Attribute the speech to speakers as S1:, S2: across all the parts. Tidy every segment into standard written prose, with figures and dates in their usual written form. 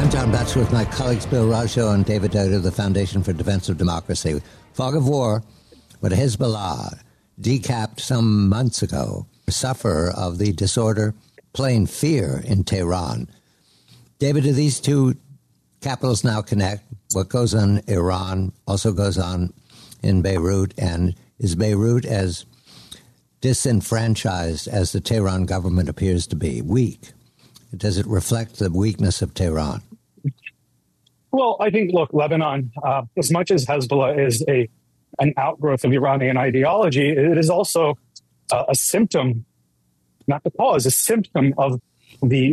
S1: I'm John Batchelor with my colleagues Bill Rajo and David Dodo of the Foundation for Defense of Democracy. Fog of war, what Hezbollah decapped some months ago, a sufferer of the disorder, plain fear in Tehran. David, do these two capitals now connect? What goes on in Iran also goes on in Beirut, and is Beirut as disenfranchised as the Tehran government appears to be? Weak. Does it reflect the weakness of Tehran?
S2: Well, I think, look, Lebanon, as much as Hezbollah is an outgrowth of Iranian ideology, it is also a symptom, not the cause, a symptom of the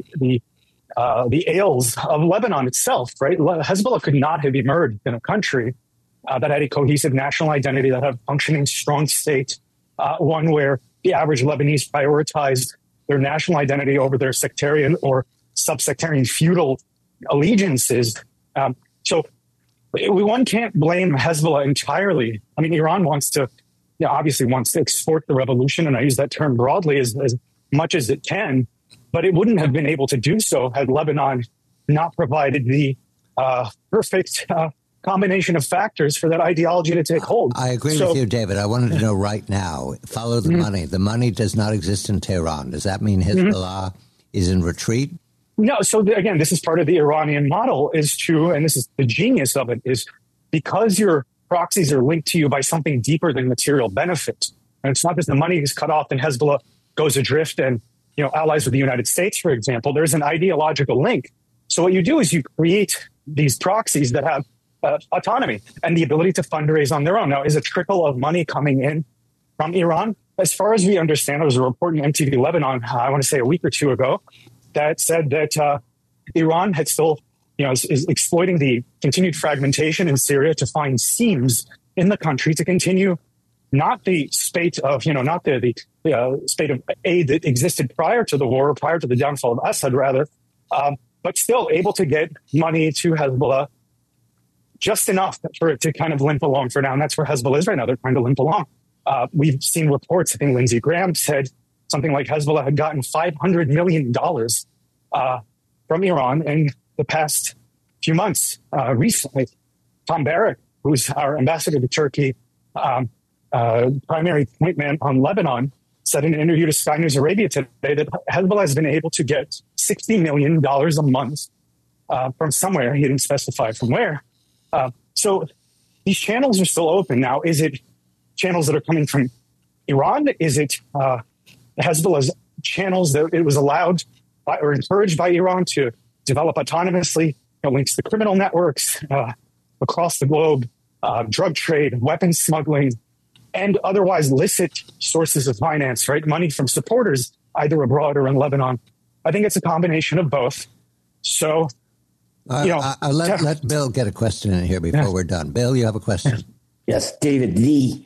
S2: ails of Lebanon itself, right? Hezbollah could not have emerged in a country that had a cohesive national identity, that had a functioning, strong state, one where the average Lebanese prioritized their national identity over their sectarian or subsectarian feudal allegiances. So one can't blame Hezbollah entirely. I mean, Iran obviously wants to export the revolution, and I use that term broadly as much as it can, but it wouldn't have been able to do so had Lebanon not provided the perfect combination of factors for that ideology to take hold.
S1: I agree with you, David. I wanted to know right now, follow the money. The money does not exist in Tehran. Does that mean Hezbollah is in retreat?
S2: No. So again, this is part of the Iranian model is to, and this is the genius of it, is because your proxies are linked to you by something deeper than material benefit. And it's not that the money is cut off and Hezbollah goes adrift and, allies with the United States, for example. There's an ideological link. So what you do is you create these proxies that have autonomy and the ability to fundraise on their own. Now, is a trickle of money coming in from Iran? As far as we understand, there was a report in MTV Lebanon, I want to say a week or two ago, that said that Iran had still, is exploiting the continued fragmentation in Syria to find seams in the country to continue not the spate of, not the spate of aid that existed prior to the war, prior to the downfall of Assad, rather, but still able to get money to Hezbollah just enough for it to kind of limp along for now. And that's where Hezbollah is right now. They're trying to limp along. We've seen reports, I think Lindsey Graham said something like Hezbollah had gotten $500 million from Iran in the past few months. Recently, Tom Barrack, who's our ambassador to Turkey, primary point man on Lebanon, said in an interview to Sky News Arabia today that Hezbollah has been able to get $60 million a month from somewhere. He didn't specify from where. So these channels are still open. Now, is it channels that are coming from Iran? Is it Hezbollah's channels that it was allowed by, or encouraged by Iran to develop autonomously, links to criminal networks across the globe, drug trade, weapons smuggling, and otherwise licit sources of finance, right? Money from supporters, either abroad or in Lebanon. I think it's a combination of both. So,
S1: let Bill get a question in here before we're done. Bill, you have a question?
S3: Yes, David. The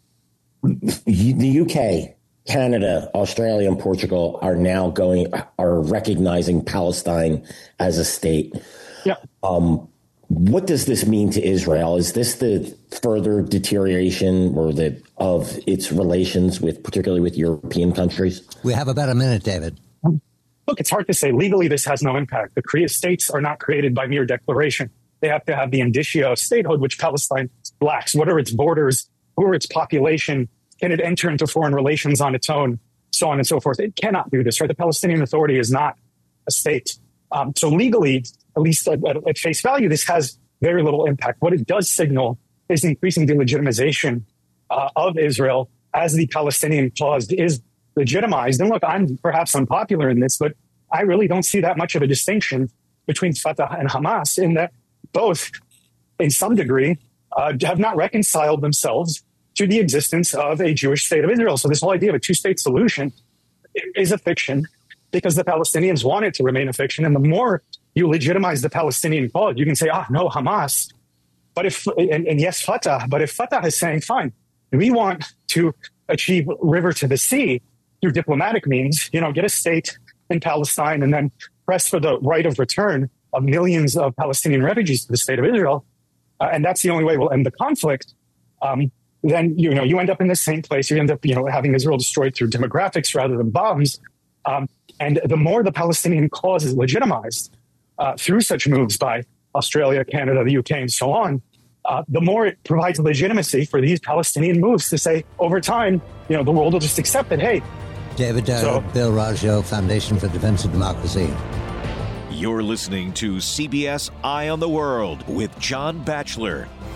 S3: UK, Canada, Australia, and Portugal are recognizing Palestine as a state.
S2: Yeah.
S3: What does this mean to Israel? Is this the further deterioration of its relations particularly with European countries?
S1: We have about a minute, David.
S2: Look, it's hard to say. Legally, this has no impact. The states are not created by mere declaration. They have to have the indicia of statehood, which Palestine lacks. What are its borders? Who are its population? Can it enter into foreign relations on its own? So on and so forth. It cannot do this, right? The Palestinian Authority is not a state. So legally, at least at face value, this has very little impact. What it does signal is increasing delegitimization of Israel as the Palestinian cause is legitimized. And look, I'm perhaps unpopular in this, but I really don't see that much of a distinction between Fatah and Hamas in that both, in some degree, have not reconciled themselves to the existence of a Jewish state of Israel. So this whole idea of a two-state solution is a fiction because the Palestinians want it to remain a fiction. And the more you legitimize the Palestinian cause, you can say, no, Hamas. But and yes, Fatah. But if Fatah is saying, fine, we want to achieve river to the sea through diplomatic means, get a state in Palestine and then press for the right of return of millions of Palestinian refugees to the state of Israel, and that's the only way we'll end the conflict, then, you end up in the same place. You end up, having Israel destroyed through demographics rather than bombs. And the more the Palestinian cause is legitimized, through such moves by Australia, Canada, the UK, and so on, the more it provides legitimacy for these Palestinian moves to say, over time, the world will just accept that, hey.
S1: David Dyer, Bill Raggio, Foundation for Defense of Democracy.
S4: You're listening to CBS Eye on the World with John Batchelor.